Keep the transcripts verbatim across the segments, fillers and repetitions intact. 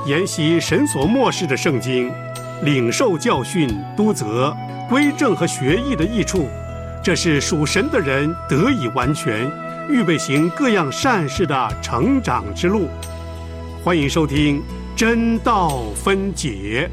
研习神所默示的圣经，领受教训、督责、归正和学艺的益处，这是属神的人得以完全，预备行各样善事的成长之路。欢迎收听真道分解。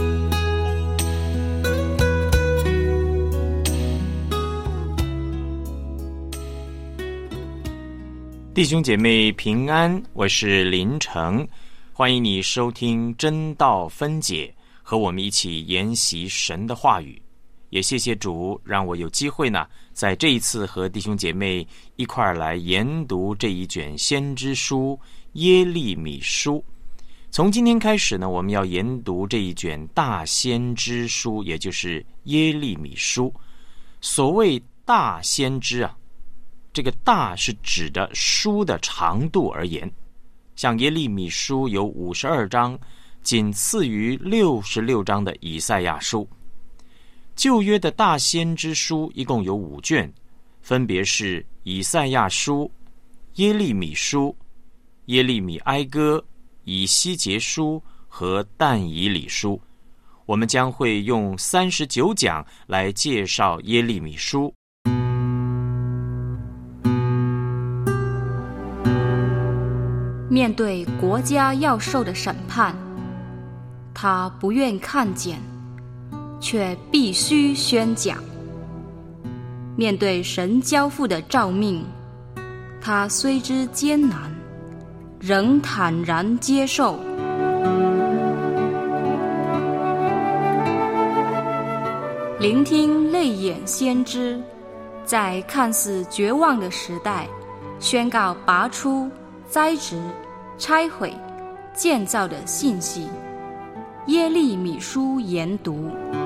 弟兄姐妹平安，我是林成，欢迎你收听真道分解，和我们一起研习神的话语。也谢谢主，让我有机会呢，在这一次和弟兄姐妹一块儿来研读这一卷先知书耶利米书。从今天开始呢，我们要研读这一卷大先知书，也就是耶利米书。所谓大先知啊，这个大是指的书的长度而言，像耶利米书有五十二章，仅次于六十六章的以赛亚书。旧约的大先知书一共有五卷，分别是以赛亚书、耶利米书、耶利米哀歌、以西结书和但以理书。我们将会用三十九讲来介绍耶利米书。 面对国家要受的审判，他不愿看见，却必须宣讲。面对神交付的召命，他虽知艰难，仍坦然接受。聆听泪眼先知，在看似绝望的时代，宣告拔出、栽植、拆毁、建造的信息。耶利米书研读。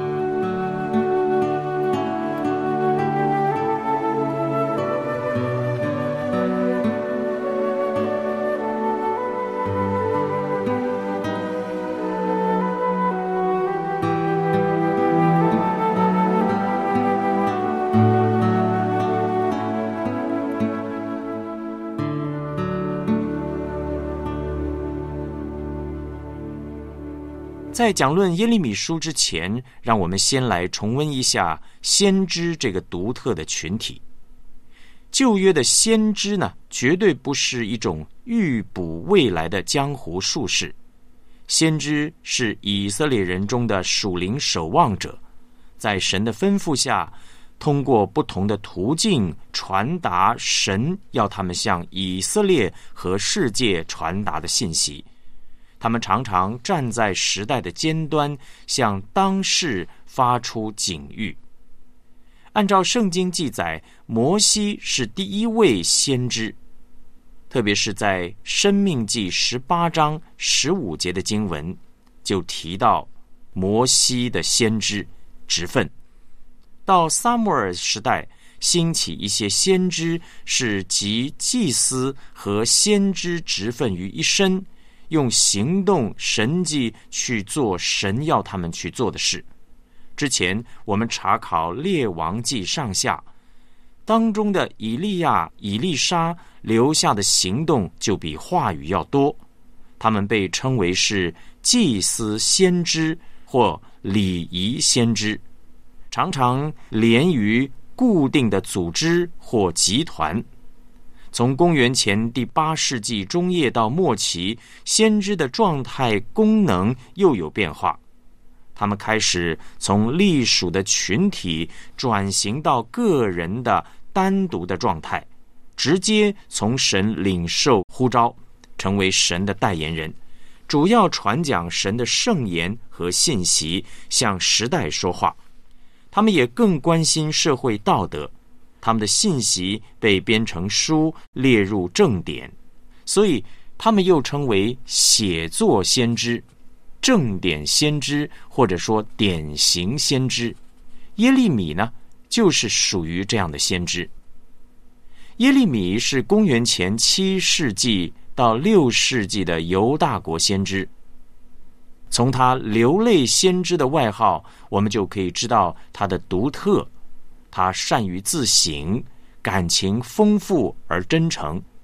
在讲论耶利米书之前，让我们先来重温一下先知这个独特的群体。旧约的先知呢，绝对不是一种预卜未来的江湖术士。先知是以色列人中的属灵守望者，在神的吩咐下，通过不同的途径传达神要他们向以色列和世界传达的信息。他们常常站在时代的尖端，向当世发出警喻。按照圣经记载，摩西是第一位先知，特别是在申命记十八章十五节的经文，就提到摩西的先知职分。到撒母耳时代，兴起一些先知，是集祭司和先知职分于一身，用行动神迹去做神要他们去做的事。之前我们查考列王记上下当中的以利亚、以利沙留下的行动就比话语要多，他们被称为是祭司先知或礼仪先知，常常连于固定的组织或集团。从公元前第八世纪中叶到末期，先知的状态功能又有变化。他们开始从隶属的群体转型到个人的单独的状态，直接从神领受呼召，成为神的代言人，主要传讲神的圣言和信息，向时代说话。他们也更关心社会道德，他们的信息被编成书，列入正典，所以他们又称为写作先知、正典先知，或者说典型先知。耶利米呢，就是属于这样的先知。耶利米是公元前七世纪到六世纪的犹大国先知。从他流泪先知的外号，我们就可以知道他的独特。他善于自省，感情丰富而真诚，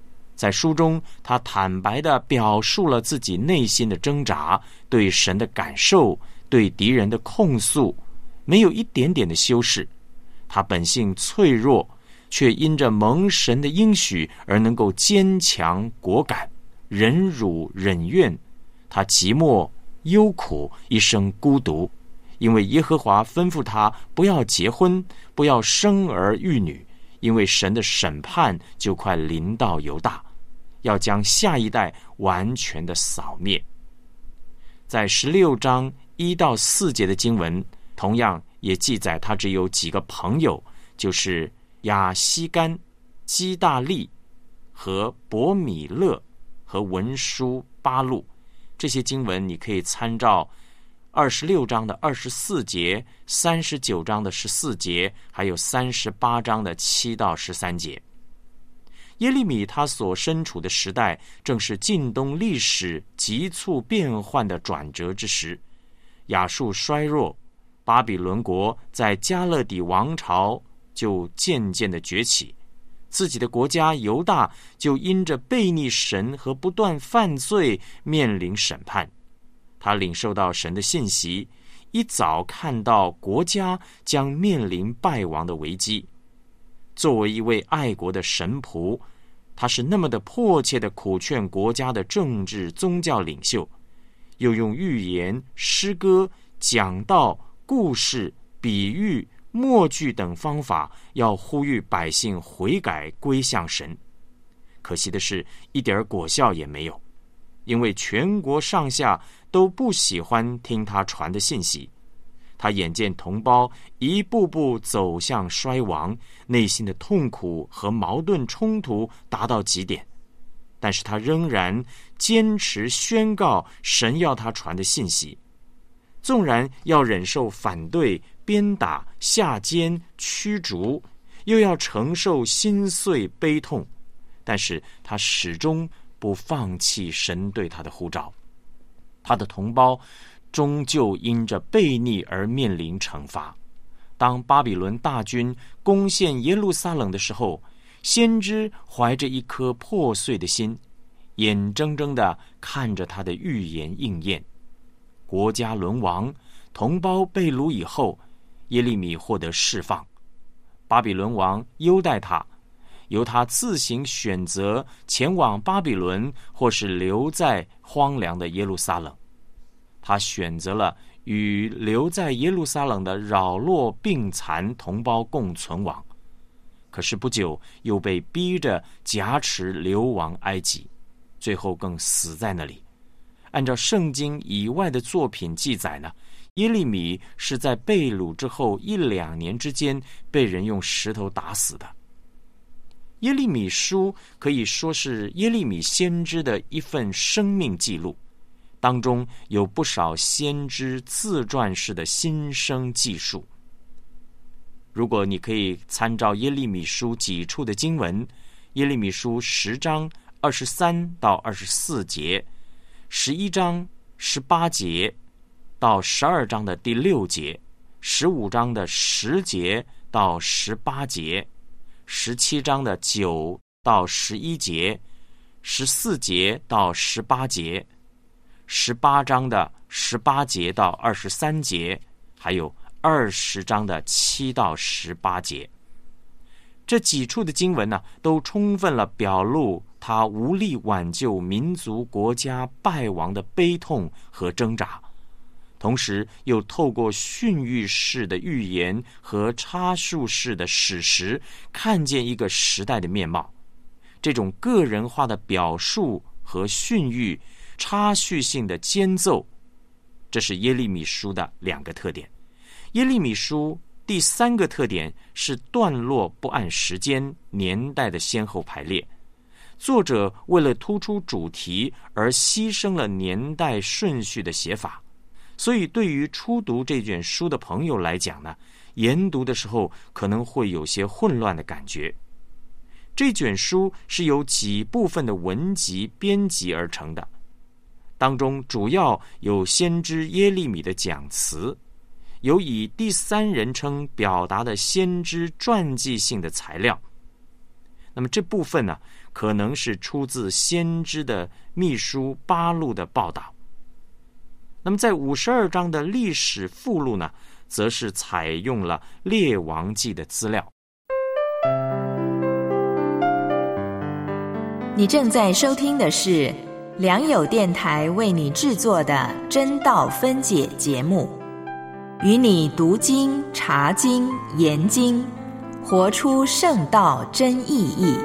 在书中，他坦白地表述了自己内心的挣扎，对神的感受，对敌人的控诉，没有一点点的修饰。他本性脆弱，却因着蒙神的应许而能够坚强果敢，忍辱忍怨。他寂寞忧苦，一生孤独，因为耶和华吩咐他不要结婚，不要生儿育女，因为神的审判就快临到犹大，要将下一代完全的扫灭。在十六章一到四节的经文，同样也记载他只有几个朋友，就是亚西干、基大利和伯米勒和文书巴路。这些经文你可以参照二十六章的二十四节、三十九章的十四节，还有三十八章的七到十三节。耶利米他所身处的时代，正是近东历史急促变换的转折之时。亚述衰弱，巴比伦国在加勒底王朝就渐渐的崛起，自己的国家犹大就因着悖逆神和不断犯罪面临审判。他领受到神的信息，一早看到国家将面临败亡的危机。作为一位爱国的神仆，他是那么的迫切的苦劝国家的政治宗教领袖，又用寓言、诗歌、讲道、故事、比喻、默剧等方法，要呼吁百姓悔改归向神。可惜的是，一点果效也没有，因为全国上下都不喜欢听他传的信息。他眼见同胞一步步走向衰亡，内心的痛苦和矛盾冲突达到极点，但是他仍然坚持宣告神要他传的信息。纵然要忍受反对、鞭打、下监、驱逐，又要承受心碎悲痛，但是他始终不放弃神对他的呼召。他的同胞终究因着悖逆而面临惩罚。当巴比伦大军攻陷耶路撒冷的时候，先知怀着一颗破碎的心，眼睁睁地看着他的预言应验。国家沦亡，同胞被掳以后，耶利米获得释放。巴比伦王优待他，由他自行选择前往巴比伦，或是留在荒凉的耶路撒冷。他选择了与留在耶路撒冷的扰落病残同胞共存亡，可是不久又被逼着挟持流亡埃及，最后更死在那里。按照圣经以外的作品记载呢，耶利米是在被掳之后一两年之间被人用石头打死的。耶利米书可以说是耶利米先知的一份生命记录，当中有不少先知自传式的心声记述。如果你可以参照耶利米书几处的经文，耶利米书十章二十三到二十四节，十一章十八节到十二章的第六节，十五章的十节到十八节，十七章的九到十一节，十四节到十八节，十八章的十八节到二十三节，还有二十章的七到十八节。这几处的经文呢，都充分了表露他无力挽救民族国家败亡的悲痛和挣扎，同时又透过训喻式的寓言和插述式的史实，看见一个时代的面貌。这种个人化的表述和训喻，插叙性的间奏，这是耶利米书的两个特点。耶利米书第三个特点是段落不按时间、年代的先后排列。作者为了突出主题而牺牲了年代顺序的写法，所以对于初读这卷书的朋友来讲呢，研读的时候可能会有些混乱的感觉。这卷书是由几部分的文集编辑而成的，当中主要有先知耶利米的讲词，有以第三人称表达的先知传记性的材料。那么这部分呢， 可能是出自先知的秘书巴录的报道。那么在五十二章的历史附录呢，则是采用了列王记的资料。 你正在收听的是良友电台为你制作的真道分解节目，与你读经、查经、研经，活出圣道真意义。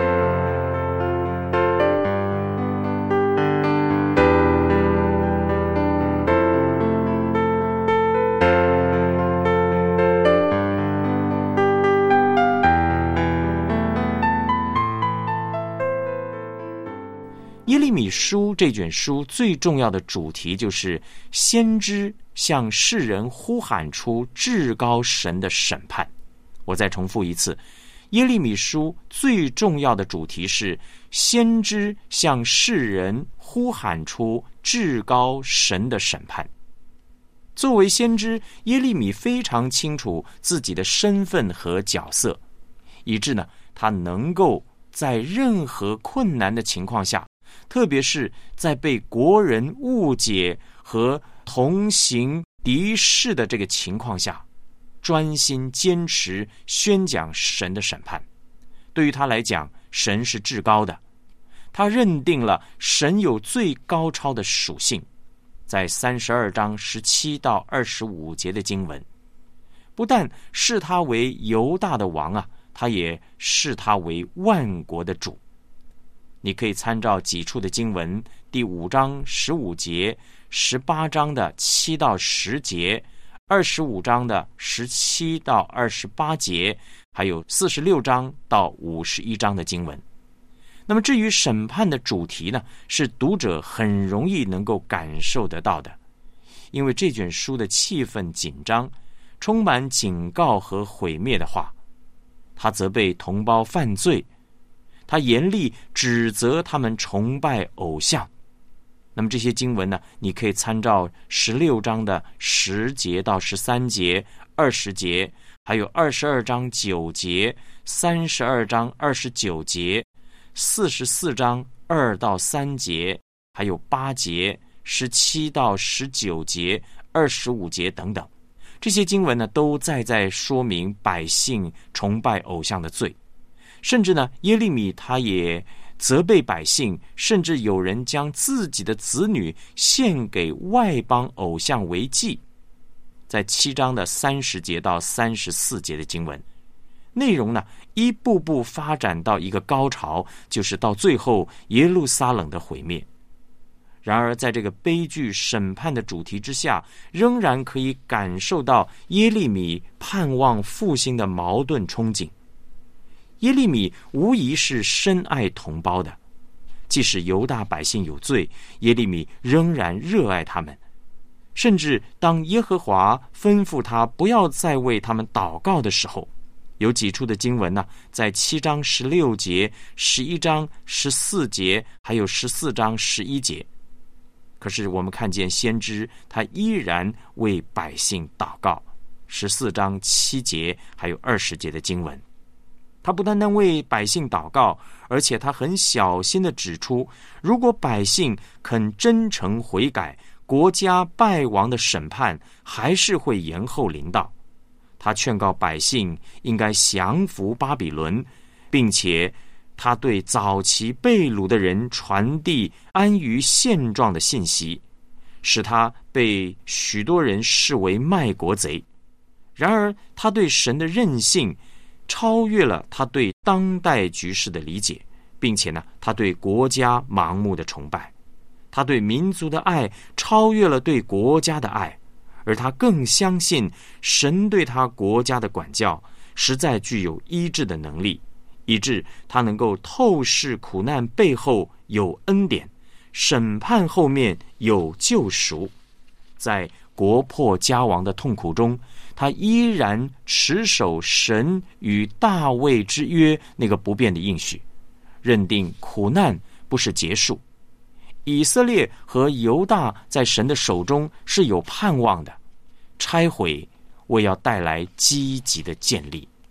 耶利米书这卷书最重要的主题就是先知向世人呼喊出至高神的审判。我再重复一次，耶利米书最重要的主题是先知向世人呼喊出至高神的审判。作为先知，耶利米非常清楚自己的身份和角色，以致呢，他能够在任何困难的情况下，特别是在被国人误解和同行敌视的这个情况下，专心坚持宣讲神的审判。对于他来讲，神是至高的，他认定了神有最高超的属性。在三十二章十七到二十五节的经文，不但视他为犹大的王啊，他也视他为万国的主。你可以参照几处的经文，第五章十五节，十八章的七到十节，二十五章的十七到二十八节，还有四十六章到五十一章的经文。那么至于审判的主题呢，是读者很容易能够感受得到的，因为这卷书的气氛紧张，充满警告和毁灭的话。他责备同胞犯罪，他严厉指责他们崇拜偶像。那么这些经文呢，你可以参照十六章的十节到十三节、二十节，还有二十二章九节、三十二章二十九节、四十四章二到三节，还有八节、十七到十九节、二十五节等等。这些经文呢，都在在说明百姓崇拜偶像的罪。甚至呢，耶利米他也责备百姓，甚至有人将自己的子女献给外邦偶像为祭。在七章的三十节到三十四节的经文内容呢，一步步发展到一个高潮，就是到最后耶路撒冷的毁灭。然而在这个悲剧审判的主题之下，仍然可以感受到耶利米盼望复兴的矛盾憧憬。耶利米无疑是深爱同胞的，即使犹大百姓有罪，耶利米仍然热爱他们。甚至当耶和华吩咐他不要再为他们祷告的时候，有几处的经文呢，在七章十六节、十一章十四节，还有十四章十一节。可是我们看见先知他依然为百姓祷告，十四章七节还有二十节的经文。他不单单为百姓祷告，而且他很小心地指出，如果百姓肯真诚悔改，国家败亡的审判还是会延后临到。他劝告百姓应该降服巴比伦，并且他对早期被掳的人传递安于现状的信息，使他被许多人视为卖国贼。然而他对神的任性超越了他对当代局势的理解，并且呢，他对国家盲目的崇拜，他对民族的爱超越了对国家的爱，而他更相信神对他国家的管教实在具有医治的能力，以致他能够透视苦难背后有恩典，审判后面有救赎。在国破家亡的痛苦中，他依然持守神与大卫之约那个不变的应许，认定苦难不是结束，以色列和犹大在神的手中是有盼望的，拆毁为要带来积极的建立。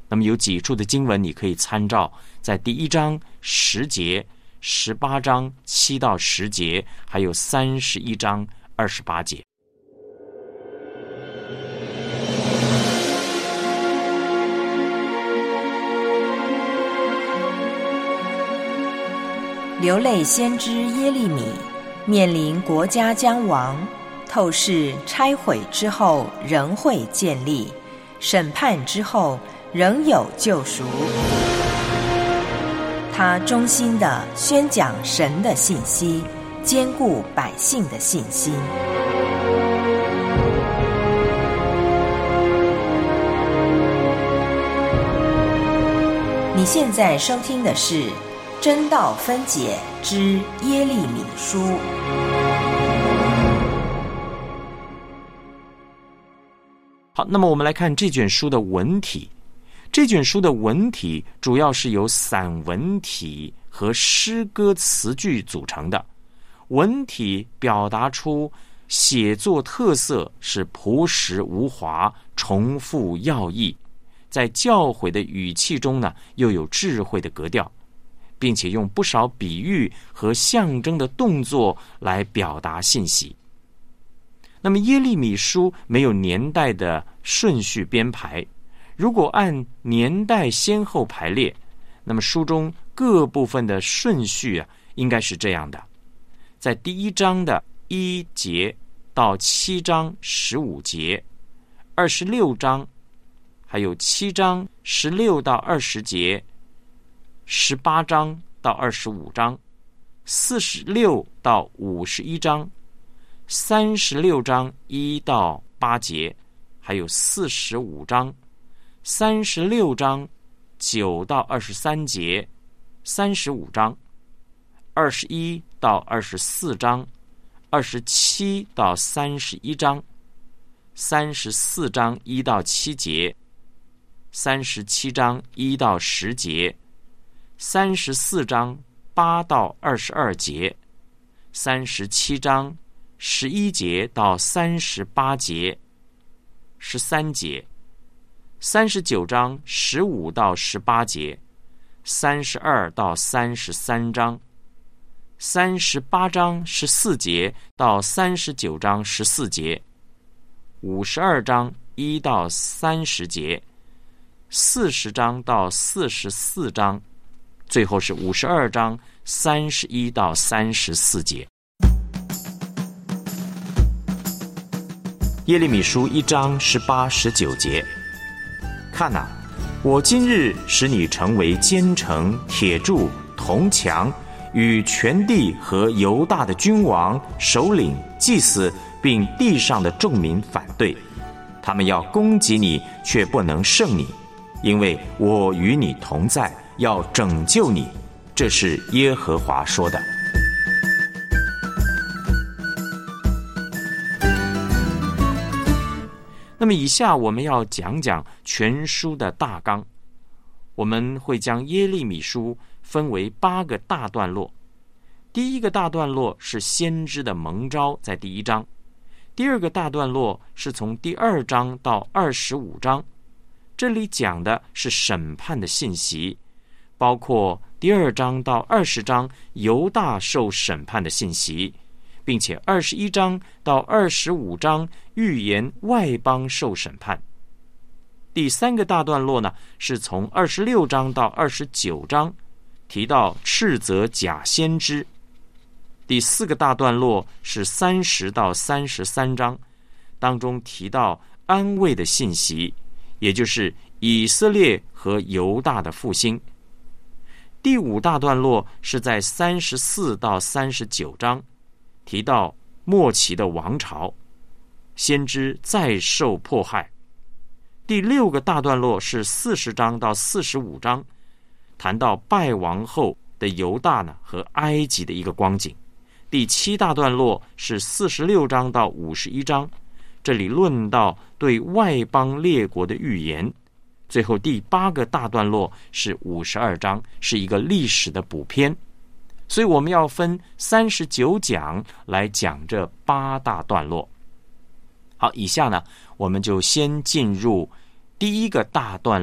那么有几处的经文你可以参照，在第一章十节、十八章七到十节，还有三十一章二十八节。 流泪先知耶利米面临国家将亡，透视拆毁之后仍会建立，审判之后仍有救赎。他衷心地宣讲神的信息，坚固百姓的信心。你现在收听的是真道分解之耶利米书。 好，那么我们来看这卷书的文体。这卷书的文体主要是由散文体和诗歌词句组成的。文体表达出写作特色是朴实无华，重复要义，在教诲的语气中呢，又有智慧的格调，并且用不少比喻和象征的动作来表达信息。那么耶利米书没有年代的顺序编排，如果按年代先后排列，那么书中各部分的顺序啊，应该是这样的：在第一章的一节到七章十五节，二十六章，还有七章十六到二十节，十八章到二十五章，四十六到五十一章，三十六章一到八节，还有四十五章，三十六章九到二十三节，三十五章，二十一到二十四章，二十七到三十一章，三十四章一到七节，三十七章一到十节，三十四章八到二十二节，三十七章十一节到三十八节，十三节，三十九章十五到十八节，三十二到三十三章，三十八章十四节到三十九章十四节，五十二章一到三十节，四十章到四十四章，最后是五十二章三十一到三十四节。耶利米书一章十八十九节，看哪，我今日使你成为坚城、铁柱、铜墙，与全地和犹大的君王、首领、祭司，并地上的众民反对。他们要攻击你，却不能胜你，因为我与你同在，要拯救你。这是耶和华说的。那么以下我们要讲讲全书的大纲。我们会将耶利米书分为八个大段落。第一个大段落是先知的蒙召，在第一章。第二个大段落是从第二章到二十五章，这里讲的是审判的信息，包括第二章到二十章犹大受审判的信息，并且二十一章到二十五章预言外邦受审判。第三个大段落呢，是从二十六章到二十九章，提到斥责假先知。第四个大段落是三十到三十三章，当中提到安慰的信息，也就是以色列和犹大的复兴。第五大段落是在三十四到三十九章，提到末期的王朝，先知再受迫害。第六个大段落是四十章到四十五章，谈到败亡后的犹大呢和埃及的一个光景。第七大段落是四十六章到五十一章，这里论到对外邦列国的预言。最后第八个大段落是五十二章，是一个历史的补篇。所以我们要分三十九讲来讲这八大段落。好，以下呢，我们就先进入第一个大段落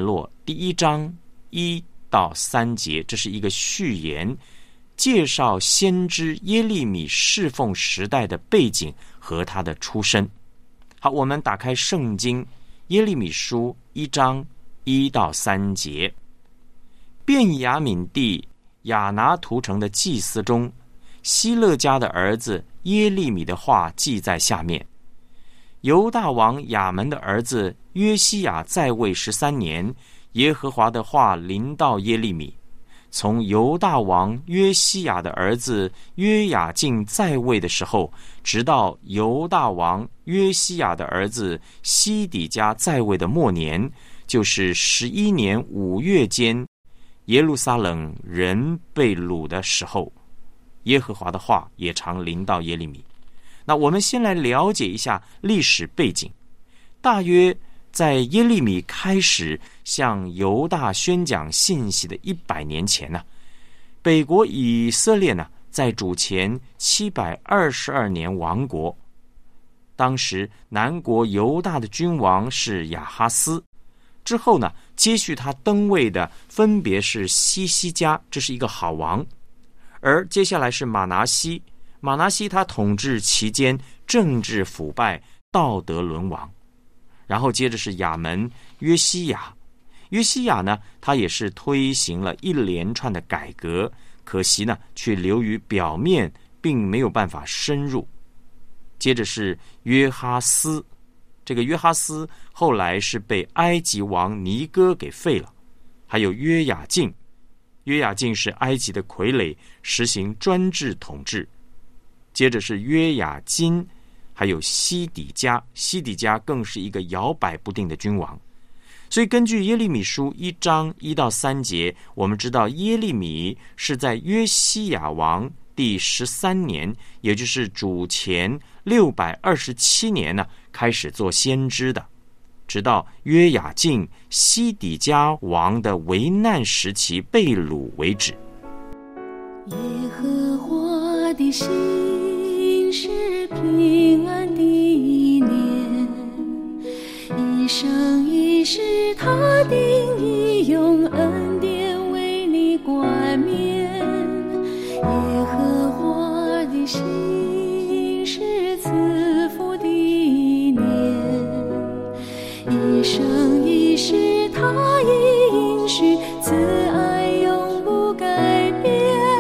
第一章一到三节，这是一个序言，介绍先知耶利米侍奉时代的背景和他的出身。好，我们打开圣经耶利米书一章一到三节。便雅悯地亚拿图城的祭司中，希勒家的儿子耶利米的话记在下面。犹大王亚门的儿子约西亚在位十三年，耶和华的话临到耶利米。从犹大王约西亚的儿子约雅敬在位的时候，直到犹大王约西亚的儿子西底家在位的末年，就是十一年五月间，耶路撒冷人被掳的时候，耶和华的话也常临到耶利米。那我们先来了解一下历史背景。大约在耶利米开始向犹大宣讲信息的一百年前呢、啊，北国以色列呢在主前七百二十二年亡国。当时南国犹大的君王是亚哈斯，之后呢接续他登位的分别是西西家，这是一个好王，而接下来是马拿西。马拿西他统治期间政治腐败，道德沦亡。然后接着是亚门约西亚，约西亚呢他也是推行了一连串的改革，可惜呢却流于表面，并没有办法深入。接着是约哈斯，这个约哈斯后来是被埃及王尼哥给废了。还有约雅敬，约雅敬是埃及的傀儡，实行专制统治。接着是约雅金，还有西底家，西底家更是一个摇摆不定的君王。所以根据耶利米书一章一到三节，我们知道耶利米是在约西亚王第十三年，也就是主前六百二十七年呢，开始做先知的，直到约雅敬、西底家王的危难时期被掳为止。 耶和华的心是平安的一年，一生一世他定义用恩典为你冠冕。耶和华的心是赐福的一年，一生一世他应许慈爱永不改变。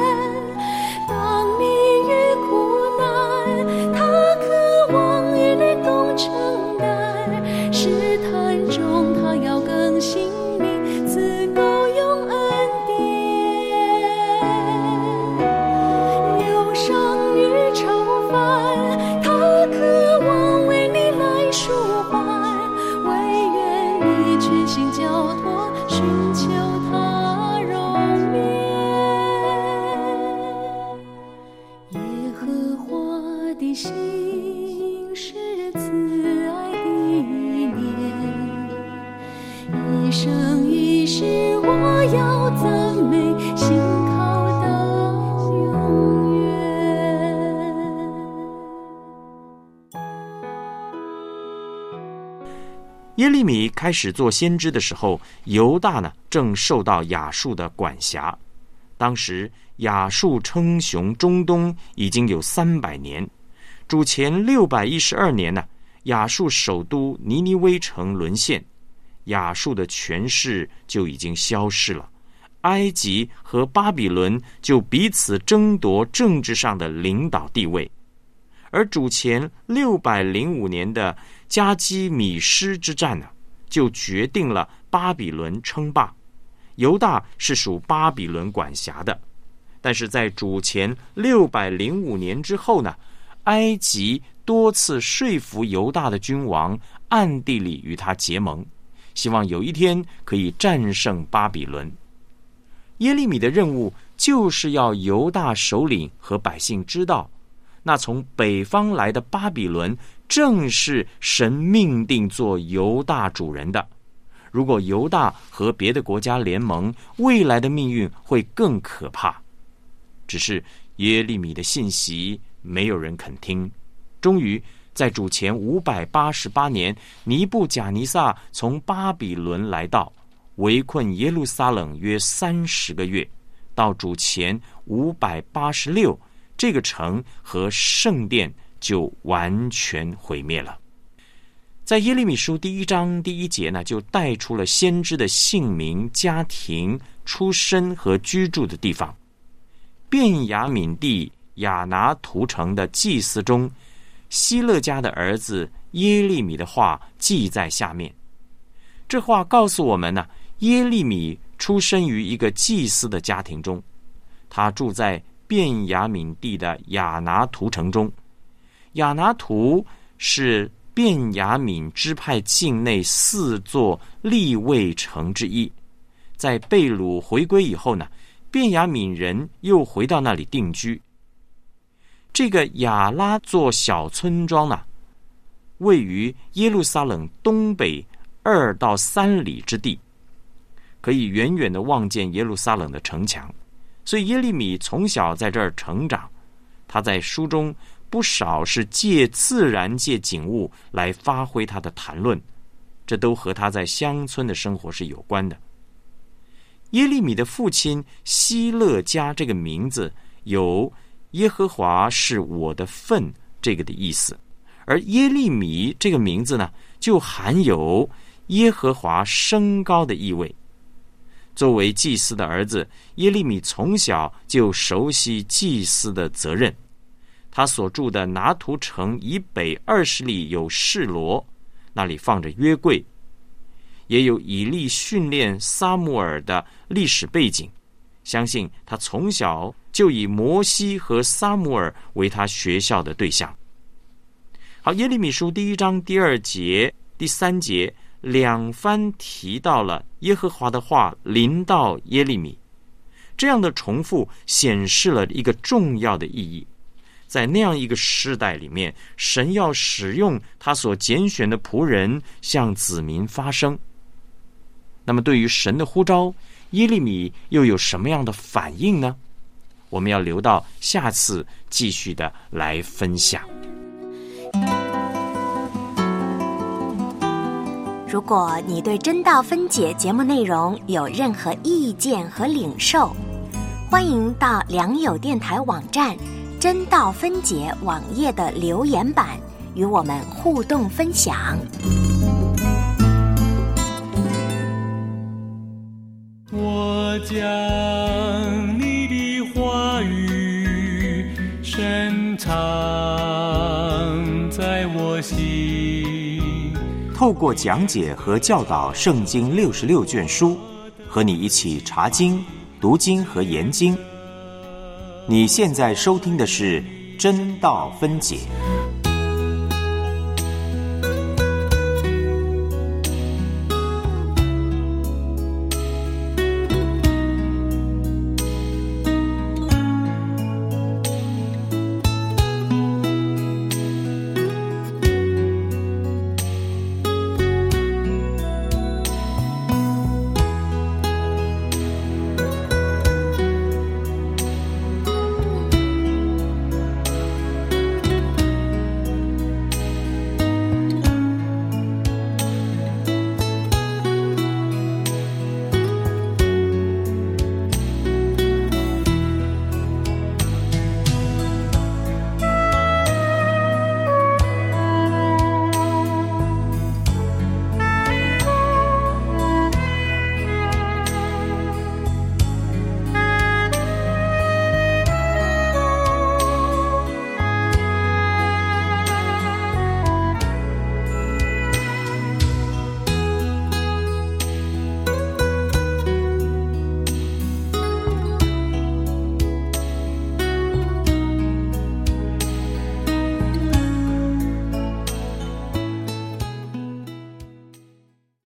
耶利米开始做先知的时候，犹大呢正受到亚述的管辖。当时亚述称雄中东已经有三百年。主前六百一十二年呢，亚述首都尼尼微城沦陷，亚述的权势就已经消失了。埃及和巴比伦就彼此争夺政治上的领导地位。而主前六百零五年的加基米施之战呢，就决定了巴比伦称霸。犹大是属巴比伦管辖的，但是在主前六百零五年之后呢，埃及多次说服犹大的君王暗地里与他结盟，希望有一天可以战胜巴比伦。耶利米的任务就是要犹大首领和百姓知道，那从北方来的巴比伦正是神命定做犹大主人的。如果犹大和别的国家联盟，未来的命运会更可怕。只是耶利米的信息没有人肯听。终于在主前五百八十八年，尼布甲尼撒从巴比伦来到， 围困耶路撒冷约三十个月，到主前五百八十六，这个城和圣殿就完全毁灭了。在耶利米书第一章第一节呢，就带出了先知的姓名、家庭、出身和居住的地方。便雅悯地亚拿图城的祭司中，希勒家的儿子耶利米的话记在下面。这话告诉我们呢，耶利米出生于一个祭司的家庭中，他住在便雅悯地的亚拿图城中。亚拿图是便雅悯支派境内四座利未城之一。在被掳回归以后呢，便雅悯人又回到那里定居。这个亚拉座小村庄呢，位于耶路撒冷东北二到三里之地，可以远远地望见耶路撒冷的城墙。所以耶利米从小在这儿成长，他在书中不少是借自然界景物来发挥他的谈论，这都和他在乡村的生活是有关的。耶利米的父亲希勒家这个名字有耶和华是我的份这个的意思，而耶利米这个名字呢，就含有耶和华升高的意味。作为祭司的儿子，耶利米从小就熟悉祭司的责任。他所住的拿图城以北二十里有示罗，那里放着约柜，也有以利训练撒母耳的历史背景。相信他从小就以摩西和撒母耳为他学校的对象。好，耶利米书第一章第二节、第三节两番提到了耶和华的话临到耶利米，这样的重复显示了一个重要的意义。在那样一个时代里面，神要使用他所拣选的仆人向子民发声。那么对于神的呼召，耶利米又有什么样的反应呢？我们要留到下次继续的来分享。 如果你对真道分解节目内容有任何意见和领受，欢迎到良友电台网站真道分解网页的留言板与我们互动分享。 我将你的话语深藏在我心。 透过讲解和教导圣经六十六卷书，和你一起查经、读经和研经。你现在收听的是真道分解。